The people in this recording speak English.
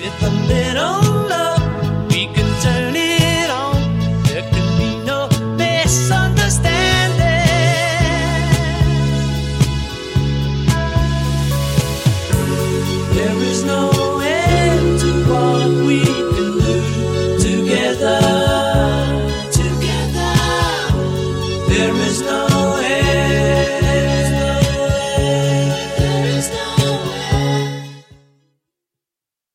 With a little love, we can turn it on. There can be no misunderstanding. There is no end to what we can do together. Together. There is no